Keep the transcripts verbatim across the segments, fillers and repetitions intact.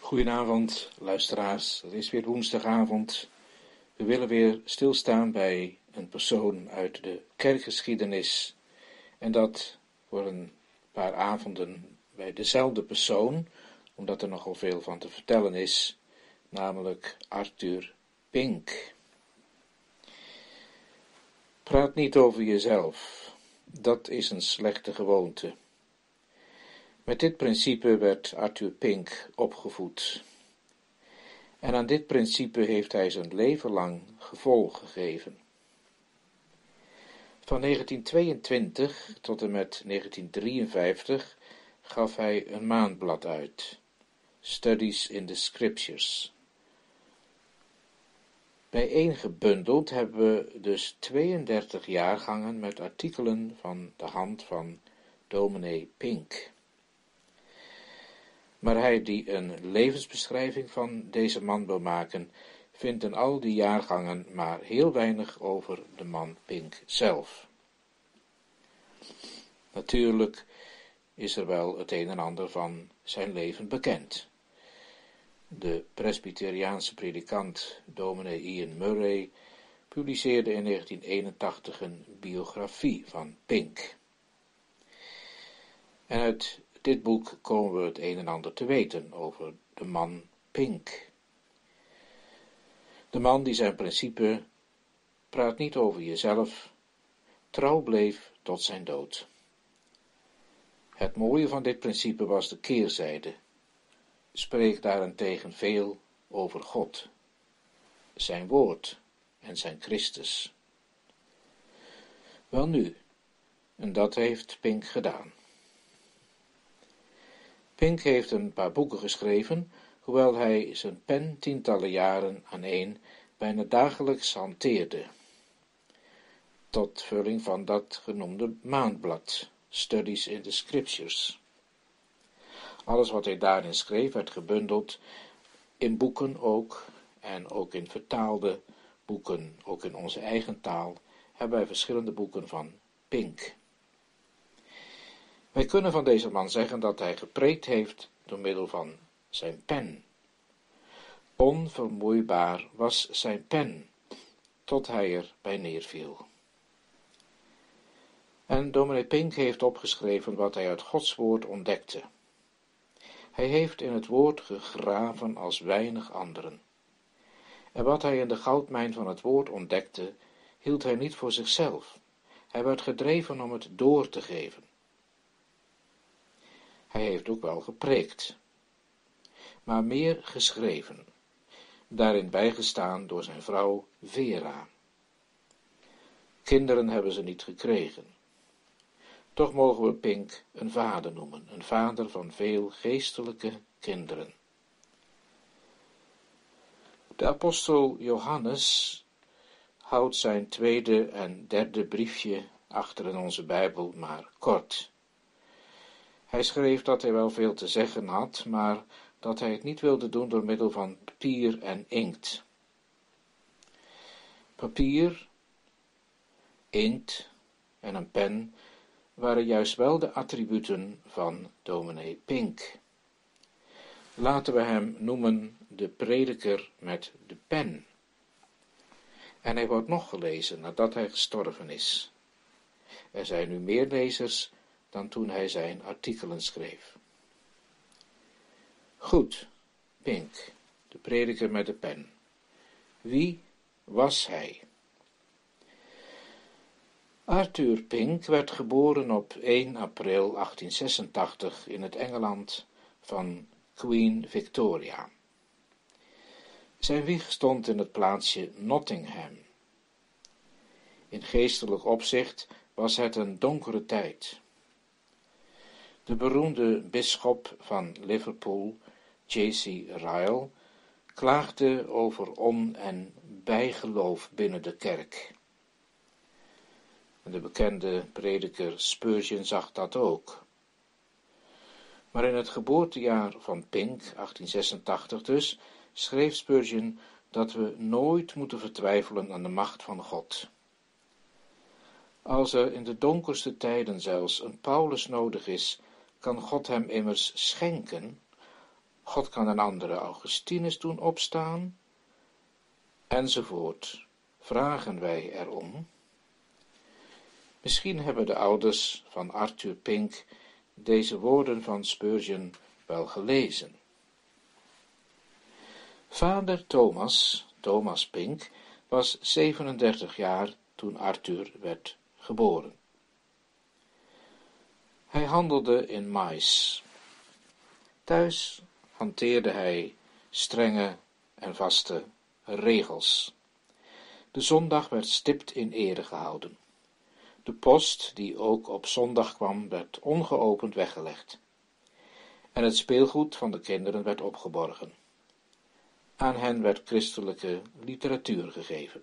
Goedenavond, luisteraars. Het is weer woensdagavond. We willen weer stilstaan bij een persoon uit de kerkgeschiedenis. En dat voor een paar avonden bij dezelfde persoon, omdat er nogal veel van te vertellen is, namelijk Arthur Pink. Praat niet over jezelf. Dat is een slechte gewoonte. Met dit principe werd Arthur Pink opgevoed. En aan dit principe heeft hij zijn leven lang gevolg gegeven. Van negentien tweeëntwintig tot en met negentien drieënvijftig gaf hij een maandblad uit, Studies in the Scriptures. Bijeengebundeld hebben we dus tweeëndertig jaargangen met artikelen van de hand van dominee Pink. Maar hij die een levensbeschrijving van deze man wil maken, vindt in al die jaargangen maar heel weinig over de man Pink zelf. Natuurlijk is er wel het een en ander van zijn leven bekend. De presbyteriaanse predikant dominee Ian Murray publiceerde in negentien eenentachtig een biografie van Pink. En uit dit boek komen we het een en ander te weten over de man Pink. De man die zijn principe, praat niet over jezelf, trouw bleef tot zijn dood. Het mooie van dit principe was de keerzijde. Spreek daarentegen veel over God, zijn woord en zijn Christus. Welnu, en dat heeft Pink gedaan. Pink heeft een paar boeken geschreven, hoewel hij zijn pen tientallen jaren aaneen bijna dagelijks hanteerde, tot vulling van dat genoemde maandblad, Studies in the Scriptures. Alles wat hij daarin schreef werd gebundeld, in boeken ook, en ook in vertaalde boeken, ook in onze eigen taal, hebben wij verschillende boeken van Pink. Wij kunnen van deze man zeggen dat hij gepreekt heeft door middel van zijn pen. Onvermoeibaar was zijn pen, tot hij er bij neerviel. En dominee Pink heeft opgeschreven wat hij uit Gods woord ontdekte. Hij heeft in het woord gegraven als weinig anderen. En wat hij in de goudmijn van het woord ontdekte, hield hij niet voor zichzelf. Hij werd gedreven om het door te geven. Hij heeft ook wel gepreekt, maar meer geschreven, daarin bijgestaan door zijn vrouw Vera. Kinderen hebben ze niet gekregen. Toch mogen we Pink een vader noemen, een vader van veel geestelijke kinderen. De apostel Johannes houdt zijn tweede en derde briefje achter in onze Bijbel maar kort. Hij schreef dat hij wel veel te zeggen had, maar dat hij het niet wilde doen door middel van papier en inkt. Papier, inkt en een pen waren juist wel de attributen van dominee Pink. Laten we hem noemen de prediker met de pen. En hij wordt nog gelezen nadat hij gestorven is. Er zijn nu meer lezers dan toen hij zijn artikelen schreef. Goed, Pink, de prediker met de pen. Wie was hij? Arthur Pink werd geboren op één april achttienhonderdzesentachtig in het Engeland van Queen Victoria. Zijn wieg stond in het plaatsje Nottingham. In geestelijk opzicht was het een donkere tijd. De beroemde bisschop van Liverpool, J C Ryle, klaagde over on- en bijgeloof binnen de kerk. En de bekende prediker Spurgeon zag dat ook. Maar in het geboortejaar van Pink, achttienhonderdzesentachtig dus, schreef Spurgeon dat we nooit moeten vertwijfelen aan de macht van God. Als er in de donkerste tijden zelfs een Paulus nodig is, kan God hem immers schenken, God kan een andere Augustinus doen opstaan, enzovoort. Vragen wij erom? Misschien hebben de ouders van Arthur Pink deze woorden van Spurgeon wel gelezen. Vader Thomas, Thomas Pink, was zevenendertig jaar toen Arthur werd geboren. Hij handelde in mais. Thuis hanteerde hij strenge en vaste regels. De zondag werd stipt in ere gehouden. De post, die ook op zondag kwam, werd ongeopend weggelegd. En het speelgoed van de kinderen werd opgeborgen. Aan hen werd christelijke literatuur gegeven.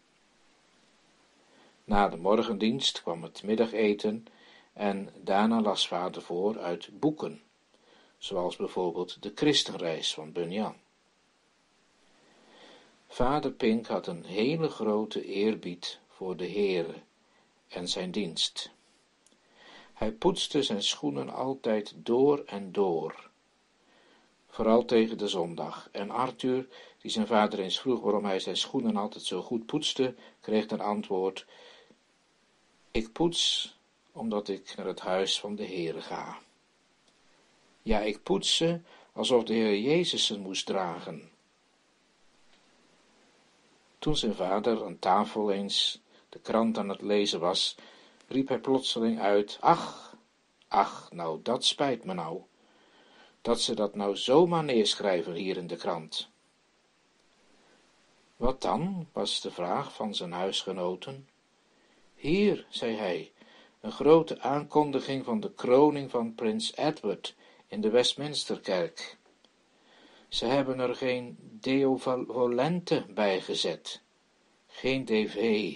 Na de morgendienst kwam het middageten en daarna las vader voor uit boeken, zoals bijvoorbeeld de Christenreis van Bunyan. Vader Pink had een hele grote eerbied voor de Heere en zijn dienst. Hij poetste zijn schoenen altijd door en door, vooral tegen de zondag. En Arthur, die zijn vader eens vroeg waarom hij zijn schoenen altijd zo goed poetste, kreeg een antwoord: ik poets omdat ik naar het huis van de Heere ga. Ja, ik poets ze alsof de Heer Jezus ze moest dragen. Toen zijn vader aan tafel eens de krant aan het lezen was, riep hij plotseling uit: ach, ach, nou dat spijt me nou, dat ze dat nou zomaar neerschrijven hier in de krant. Wat dan, was de vraag van zijn huisgenoten. Hier, zei hij, een grote aankondiging van de kroning van prins Edward in de Westminsterkerk. Ze hebben er geen Deo Volente bij gezet, geen D V.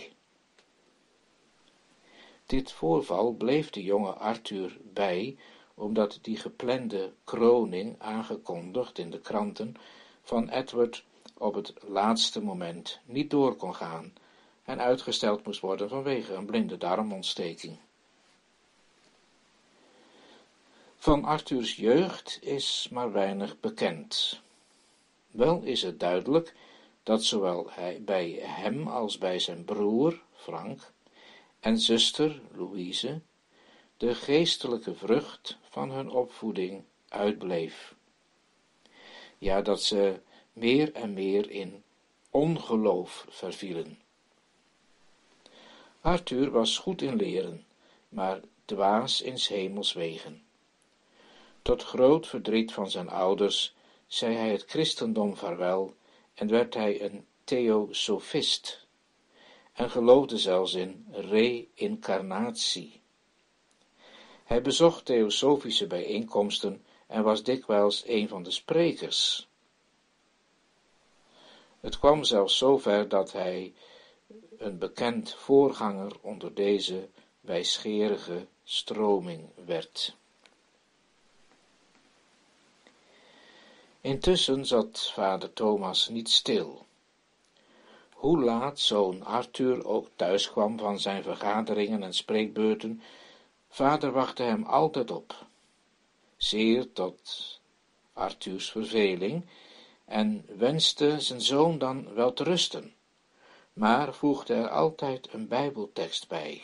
Dit voorval bleef de jonge Arthur bij, omdat die geplande kroning, aangekondigd in de kranten, van Edward op het laatste moment niet door kon gaan en uitgesteld moest worden vanwege een blinde darmontsteking. Van Arthurs jeugd is maar weinig bekend. Wel is het duidelijk dat zowel hij, bij hem als bij zijn broer, Frank, en zuster, Louise, de geestelijke vrucht van hun opvoeding uitbleef. Ja, dat ze meer en meer in ongeloof vervielen. Arthur was goed in leren, maar dwaas in 's hemels wegen. Tot groot verdriet van zijn ouders zei hij het christendom vaarwel en werd hij een theosofist en geloofde zelfs in reïncarnatie. Hij bezocht theosofische bijeenkomsten en was dikwijls een van de sprekers. Het kwam zelfs zo ver dat hij een bekend voorganger onder deze wijsgerige stroming werd. Intussen zat vader Thomas niet stil. Hoe laat zoon Arthur ook thuis kwam van zijn vergaderingen en spreekbeurten, vader wachtte hem altijd op, zeer tot Arthurs verveling, en wenste zijn zoon dan wel te rusten, maar voegde er altijd een bijbeltekst bij.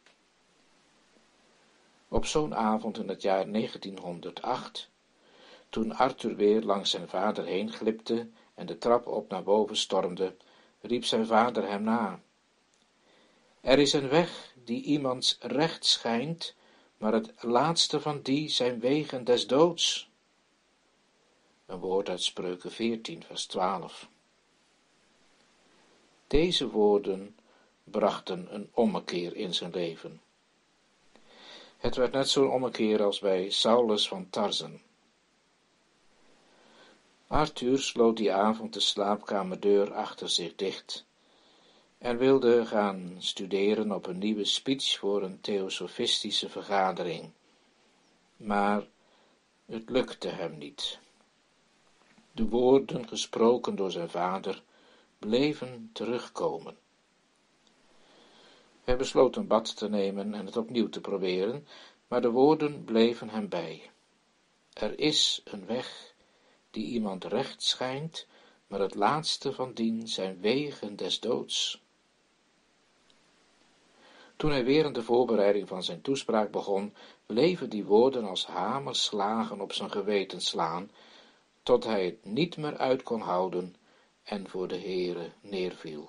Op zo'n avond in het jaar negentienhonderdacht, toen Arthur weer langs zijn vader heen glipte en de trap op naar boven stormde, riep zijn vader hem na. Er is een weg die iemands recht schijnt, maar het laatste van die zijn wegen des doods. Een woord uit Spreuken veertien, vers twaalf. Deze woorden brachten een ommekeer in zijn leven. Het werd net zo'n ommekeer als bij Saulus van Tarsen. Arthur sloot die avond de slaapkamerdeur achter zich dicht en wilde gaan studeren op een nieuwe speech voor een theosofistische vergadering. Maar het lukte hem niet. De woorden gesproken door zijn vader bleven terugkomen. Hij besloot een bad te nemen en het opnieuw te proberen, maar de woorden bleven hem bij. Er is een weg die iemand recht schijnt, maar het laatste van dien zijn wegen des doods. Toen hij weer in de voorbereiding van zijn toespraak begon, bleven die woorden als hamerslagen op zijn geweten slaan, tot hij het niet meer uit kon houden en voor de Heere neerviel.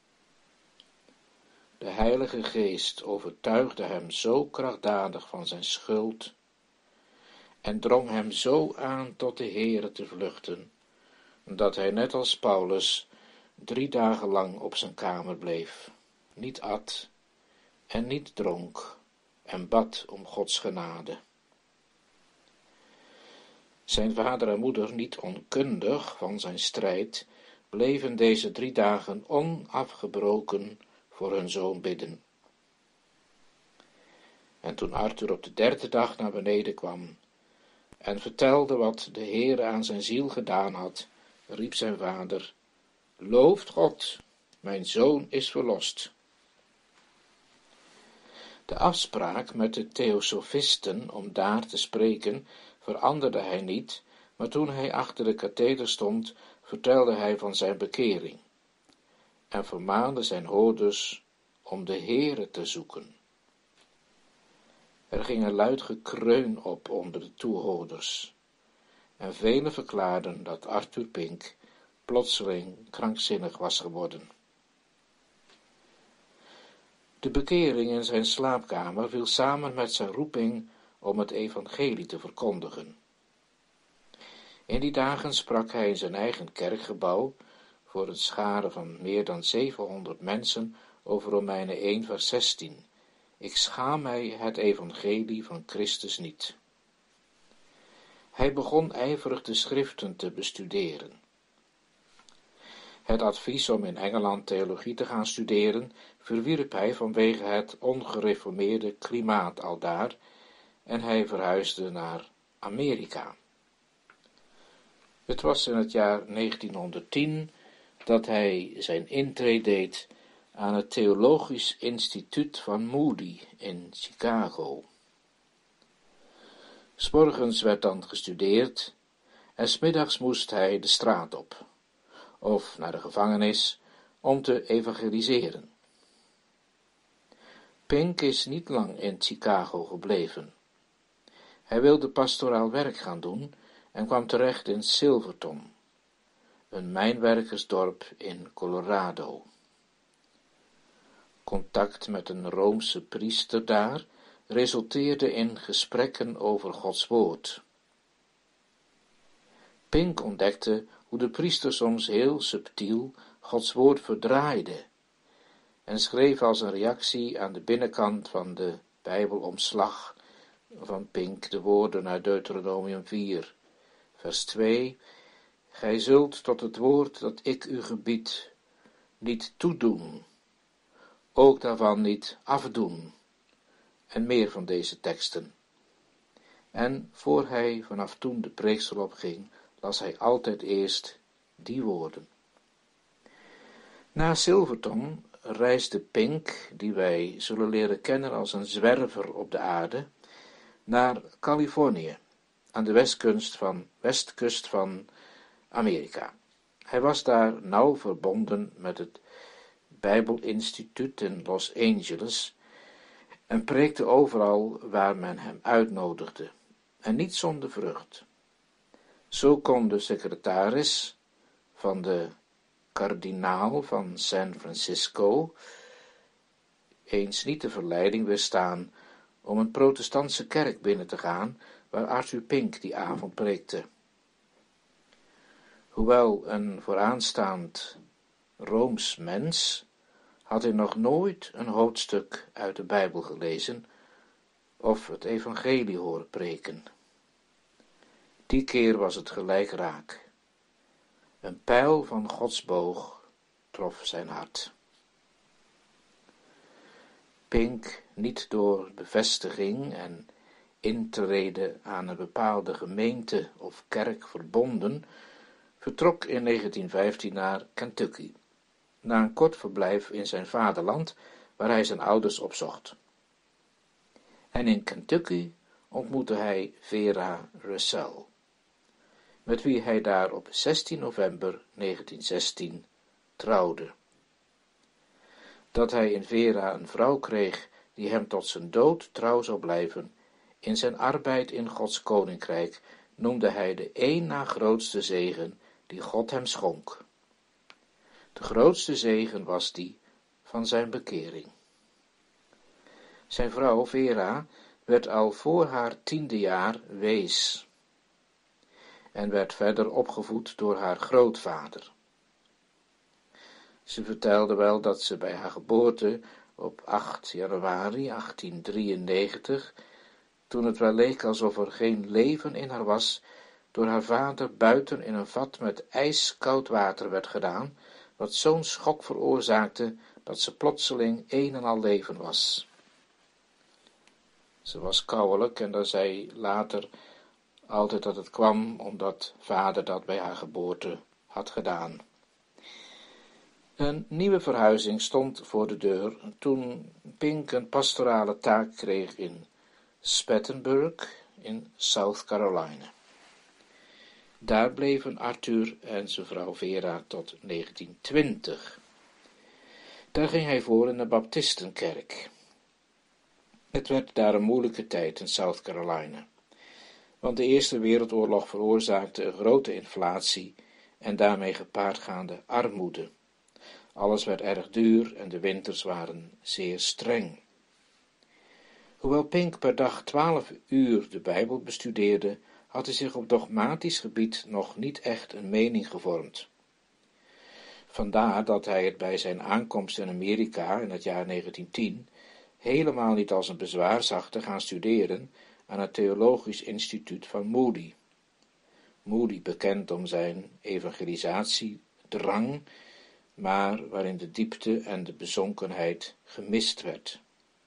De Heilige Geest overtuigde hem zo krachtdadig van zijn schuld en drong hem zo aan tot de Heere te vluchten, dat hij net als Paulus drie dagen lang op zijn kamer bleef, niet at en niet dronk en bad om Gods genade. Zijn vader en moeder, niet onkundig van zijn strijd, bleven deze drie dagen onafgebroken voor hun zoon bidden. En toen Arthur op de derde dag naar beneden kwam en vertelde wat de Heere aan zijn ziel gedaan had, riep zijn vader: Looft God, mijn zoon is verlost. De afspraak met de theosofisten om daar te spreken veranderde hij niet, maar toen hij achter de katheder stond, vertelde hij van zijn bekering en vermaande zijn hoorders om de Heere te zoeken. Er ging een luid gekreun op onder de toehoorders, en velen verklaarden dat Arthur Pink plotseling krankzinnig was geworden. De bekering in zijn slaapkamer viel samen met zijn roeping om het evangelie te verkondigen. In die dagen sprak hij in zijn eigen kerkgebouw voor een schare van meer dan zevenhonderd mensen over Romeinen één vers zestien. Ik schaam mij het evangelie van Christus niet. Hij begon ijverig de schriften te bestuderen. Het advies om in Engeland theologie te gaan studeren verwierp hij vanwege het ongereformeerde klimaat aldaar en hij verhuisde naar Amerika. Het was in het jaar negentienhonderdtien dat hij zijn intrede deed aan het Theologisch Instituut van Moody in Chicago. 'S morgens werd dan gestudeerd en 's middags moest hij de straat op, of naar de gevangenis, om te evangeliseren. Pink is niet lang in Chicago gebleven. Hij wilde pastoraal werk gaan doen en kwam terecht in Silverton, een mijnwerkersdorp in Colorado. Contact met een Roomse priester daar resulteerde in gesprekken over Gods woord. Pink ontdekte hoe de priester soms heel subtiel Gods woord verdraaide en schreef als een reactie aan de binnenkant van de Bijbelomslag van Pink de woorden uit Deuteronomium vier, vers twee, Gij zult tot het woord dat ik u gebied niet toedoen, ook daarvan niet afdoen, en meer van deze teksten. En voor hij vanaf toen de preeksel opging, las hij altijd eerst die woorden. Na Silverton reisde Pink, die wij zullen leren kennen als een zwerver op de aarde, naar Californië, aan de westkust van, westkust van Amerika. Hij was daar nauw verbonden met het Bijbelinstituut in Los Angeles en preekte overal waar men hem uitnodigde, en niet zonder vrucht. Zo kon de secretaris van de kardinaal van San Francisco eens niet de verleiding weerstaan om een protestantse kerk binnen te gaan, waar Arthur Pink die avond preekte. Hoewel een vooraanstaand Rooms mens, had hij nog nooit een hoofdstuk uit de Bijbel gelezen of het evangelie horen preken. Die keer was het gelijk raak. Een pijl van Gods boog trof zijn hart. Pink, niet door bevestiging en intrede aan een bepaalde gemeente of kerk verbonden, vertrok in negentien vijftien naar Kentucky, na een kort verblijf in zijn vaderland, waar hij zijn ouders opzocht. En in Kentucky ontmoette hij Vera Russell. met wie hij daar op zestien november negentienzestien trouwde. Dat hij in Vera een vrouw kreeg die hem tot zijn dood trouw zou blijven, in zijn arbeid in Gods koninkrijk, noemde hij de één na grootste zegen die God hem schonk. De grootste zegen was die van zijn bekering. Zijn vrouw Vera werd al voor haar tiende jaar wees en werd verder opgevoed door haar grootvader. Ze vertelde wel dat ze bij haar geboorte op acht januari achttiendrieënnegentig, toen het wel leek alsof er geen leven in haar was, door haar vader buiten in een vat met ijskoud water werd gedaan, wat zo'n schok veroorzaakte dat ze plotseling een en al leven was. Ze was kouwelijk en dan zei later altijd dat het kwam omdat vader dat bij haar geboorte had gedaan. Een nieuwe verhuizing stond voor de deur toen Pink een pastorale taak kreeg in Spartanburg in South Carolina. Daar bleven Arthur en zijn vrouw Vera tot negentien twintig. Daar ging hij voor in de Baptistenkerk. Het werd daar een moeilijke tijd in South Carolina, want de Eerste Wereldoorlog veroorzaakte een grote inflatie en daarmee gepaardgaande armoede. Alles werd erg duur en de winters waren zeer streng. Hoewel Pink per dag twaalf uur de Bijbel bestudeerde, had hij zich op dogmatisch gebied nog niet echt een mening gevormd. Vandaar dat hij het bij zijn aankomst in Amerika in het jaar negentien tien helemaal niet als een bezwaar zag te gaan studeren aan het Theologisch Instituut van Moody. Moody bekend om zijn evangelisatiedrang, maar waarin de diepte en de bezonkenheid gemist werd.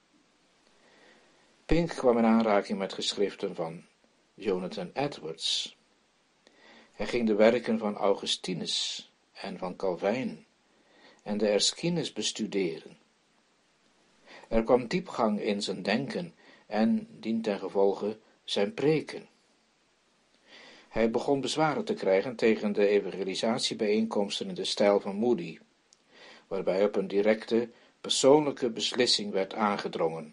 Pink kwam in aanraking met geschriften van Jonathan Edwards. Hij ging de werken van Augustinus en van Calvijn en de Erskines bestuderen. Er kwam diepgang in zijn denken en dientengevolge zijn preken. Hij begon bezwaren te krijgen tegen de evangelisatiebijeenkomsten in de stijl van Moody, waarbij op een directe, persoonlijke beslissing werd aangedrongen.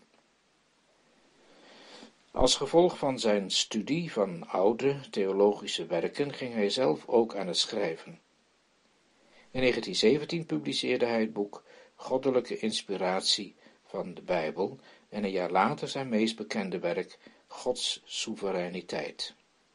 Als gevolg van zijn studie van oude theologische werken ging hij zelf ook aan het schrijven. In negentien zeventien publiceerde hij het boek Goddelijke Inspiratie van de Bijbel en een jaar later zijn meest bekende werk Gods Soevereiniteit.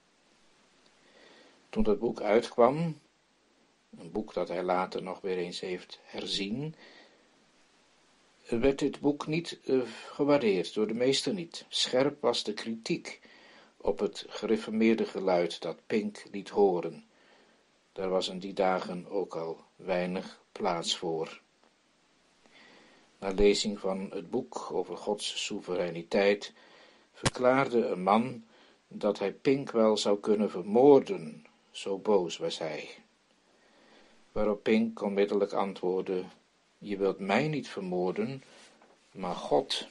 Toen dat boek uitkwam, een boek dat hij later nog weer eens heeft herzien, werd dit boek niet uh, gewaardeerd, door de meesten niet. Scherp was de kritiek op het gereformeerde geluid dat Pink liet horen. Daar was in die dagen ook al weinig plaats voor. Na lezing van het boek over Gods soevereiniteit verklaarde een man dat hij Pink wel zou kunnen vermoorden, zo boos was hij. Waarop Pink onmiddellijk antwoordde: je wilt mij niet vermoorden, maar God.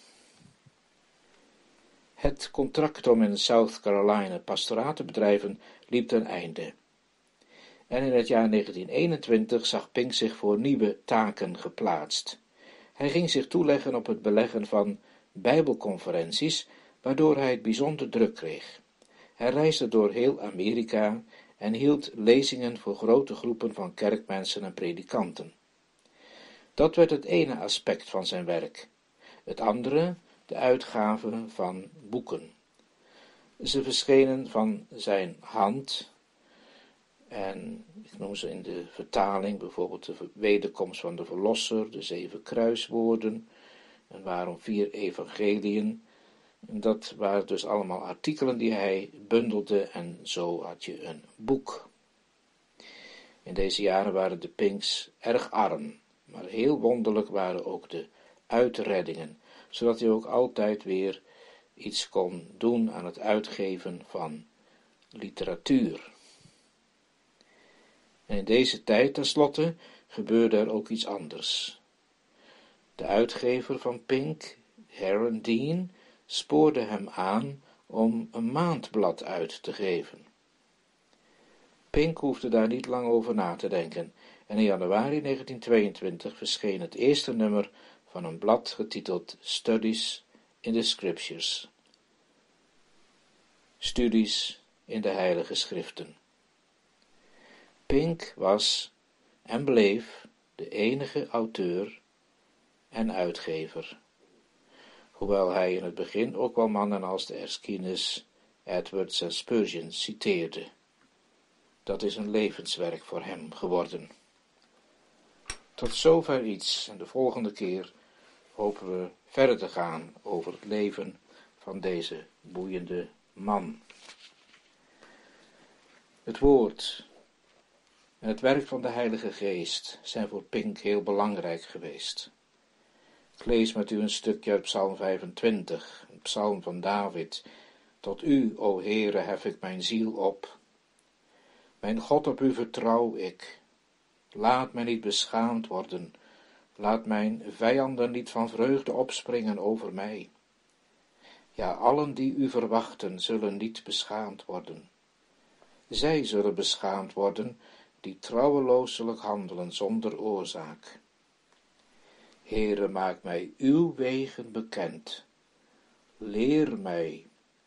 Het contract om in South Carolina pastoraat te bedrijven liep ten einde. En in het jaar negentien eenentwintig zag Pink zich voor nieuwe taken geplaatst. Hij ging zich toeleggen op het beleggen van bijbelconferenties, waardoor hij het bijzonder druk kreeg. Hij reisde door heel Amerika en hield lezingen voor grote groepen van kerkmensen en predikanten. Dat werd het ene aspect van zijn werk. Het andere, de uitgave van boeken. Ze verschenen van zijn hand, en ik noem ze in de vertaling bijvoorbeeld de wederkomst van de Verlosser, de zeven kruiswoorden, en waarom vier evangeliën. Dat waren dus allemaal artikelen die hij bundelde en zo had je een boek. In deze jaren waren de Pinks erg arm, maar heel wonderlijk waren ook de uitreddingen, zodat hij ook altijd weer iets kon doen aan het uitgeven van literatuur. En in deze tijd, tenslotte, gebeurde er ook iets anders. De uitgever van Pink, Heron Dean, spoorde hem aan om een maandblad uit te geven. Pink hoefde daar niet lang over na te denken, en in januari negentien tweeëntwintig verscheen het eerste nummer van een blad getiteld Studies in the Scriptures. Studies in de Heilige Schriften. Pink was en bleef de enige auteur en uitgever, hoewel hij in het begin ook wel mannen als de Erskines, Edwards en Spurgeon citeerde. Dat is een levenswerk voor hem geworden. Tot zover iets, en de volgende keer hopen we verder te gaan over het leven van deze boeiende man. Het woord en het werk van de Heilige Geest zijn voor Pink heel belangrijk geweest. Ik lees met u een stukje uit Psalm vijfentwintig, een psalm van David. Tot u, o Heere, hef ik mijn ziel op. Mijn God, op u vertrouw ik. Laat mij niet beschaamd worden. Laat mijn vijanden niet van vreugde opspringen over mij. Ja, allen die u verwachten, zullen niet beschaamd worden. Zij zullen beschaamd worden, die trouwelooselijk handelen zonder oorzaak. Heere, maak mij uw wegen bekend. Leer mij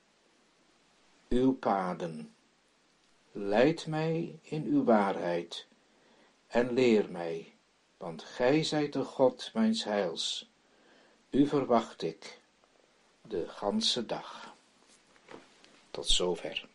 uw paden. Leid mij in uw waarheid en leer mij, want gij zijt de God mijns heils. U verwacht ik de ganse dag. Tot zover.